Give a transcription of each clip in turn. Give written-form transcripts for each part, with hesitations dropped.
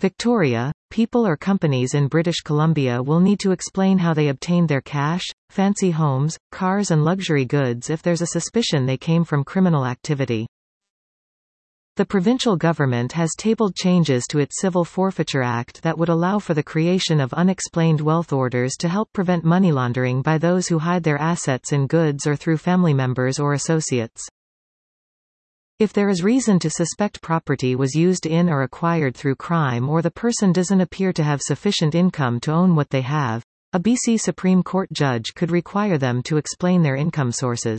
Victoria, people or companies in British Columbia will need to explain how they obtained their cash, fancy homes, cars and luxury goods if there's a suspicion they came from criminal activity. The provincial government has tabled changes to its Civil Forfeiture Act that would allow for the creation of unexplained wealth orders to help prevent money laundering by those who hide their assets in goods or through family members or associates. If there is reason to suspect property was used in or acquired through crime or the person doesn't appear to have sufficient income to own what they have, a BC Supreme Court judge could require them to explain their income sources.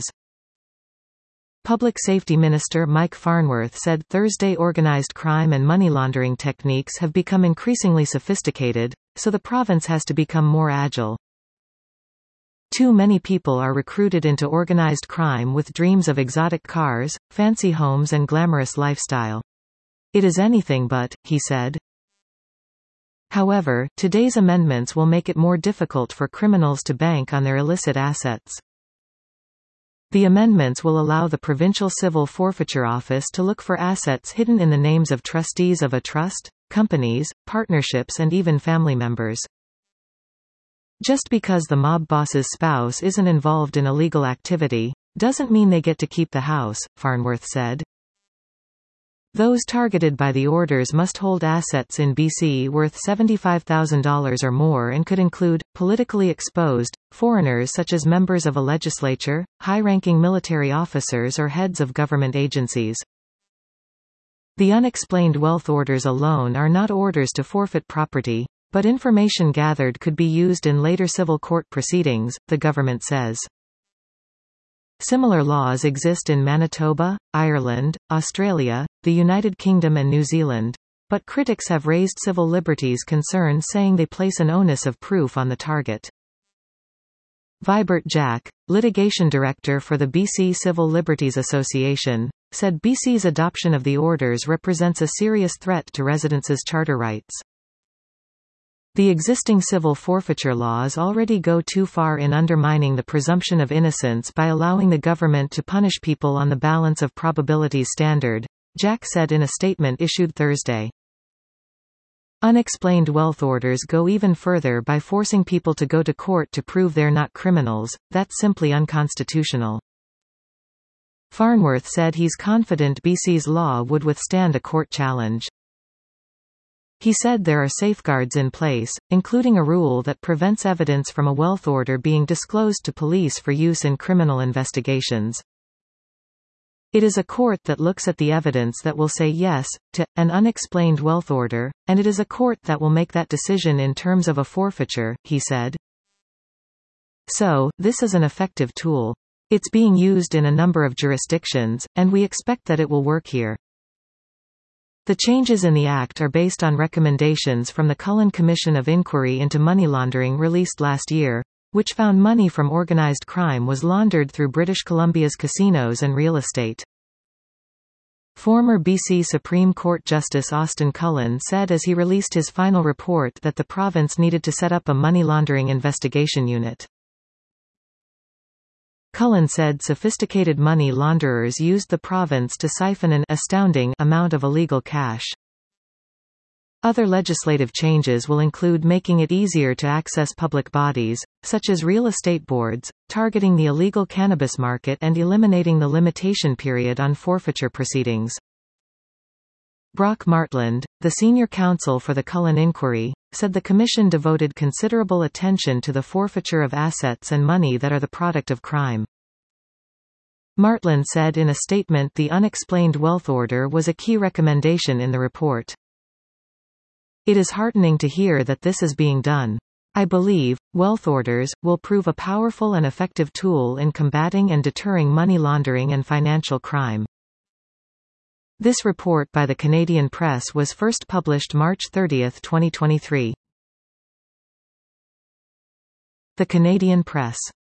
Public Safety Minister Mike Farnworth said Thursday organised crime and money laundering techniques have become increasingly sophisticated, so the province has to become more agile. Too many people are recruited into organised crime with dreams of exotic cars, fancy homes and glamorous lifestyle. It is anything but, he said. However, today's amendments will make it more difficult for criminals to bank on their illicit assets. The amendments will allow the Provincial Civil Forfeiture Office to look for assets hidden in the names of trustees of a trust, companies, partnerships and even family members. Just because the mob boss's spouse isn't involved in illegal activity, doesn't mean they get to keep the house, Farnworth said. Those targeted by the orders must hold assets in BC worth $75,000 or more and could include, politically exposed, foreigners such as members of a legislature, high-ranking military officers or heads of government agencies. The unexplained wealth orders alone are not orders to forfeit property, but information gathered could be used in later civil court proceedings, the government says. Similar laws exist in Manitoba, Ireland, Australia, the United Kingdom and New Zealand, but critics have raised civil liberties concerns saying they place an onus of proof on the target. Vibert Jack, litigation director for the BC Civil Liberties Association, said BC's adoption of the orders represents a serious threat to residents' charter rights. The existing civil forfeiture laws already go too far in undermining the presumption of innocence by allowing the government to punish people on the balance of probabilities standard, Jack said in a statement issued Thursday. Unexplained wealth orders go even further by forcing people to go to court to prove they're not criminals. That's simply unconstitutional. Farnworth said he's confident BC's law would withstand a court challenge. He said there are safeguards in place, including a rule that prevents evidence from a wealth order being disclosed to police for use in criminal investigations. It is a court that looks at the evidence that will say yes to an unexplained wealth order, and it is a court that will make that decision in terms of a forfeiture, he said. So, this is an effective tool. It's being used in a number of jurisdictions, and we expect that it will work here. The changes in the Act are based on recommendations from the Cullen Commission of Inquiry into Money Laundering released last year, which found money from organised crime was laundered through British Columbia's casinos and real estate. Former BC Supreme Court Justice Austin Cullen said as he released his final report that the province needed to set up a money laundering investigation unit. Cullen said sophisticated money launderers used the province to siphon an astounding amount of illegal cash. Other legislative changes will include making it easier to access public bodies, such as real estate boards, targeting the illegal cannabis market and eliminating the limitation period on forfeiture proceedings. Brock Martland, the senior counsel for the Cullen Inquiry, said the commission devoted considerable attention to the forfeiture of assets and money that are the product of crime. Martland said in a statement the unexplained wealth order was a key recommendation in the report. It is heartening to hear that this is being done. I believe wealth orders will prove a powerful and effective tool in combating and deterring money laundering and financial crime. This report by the Canadian Press was first published March 30, 2023. The Canadian Press.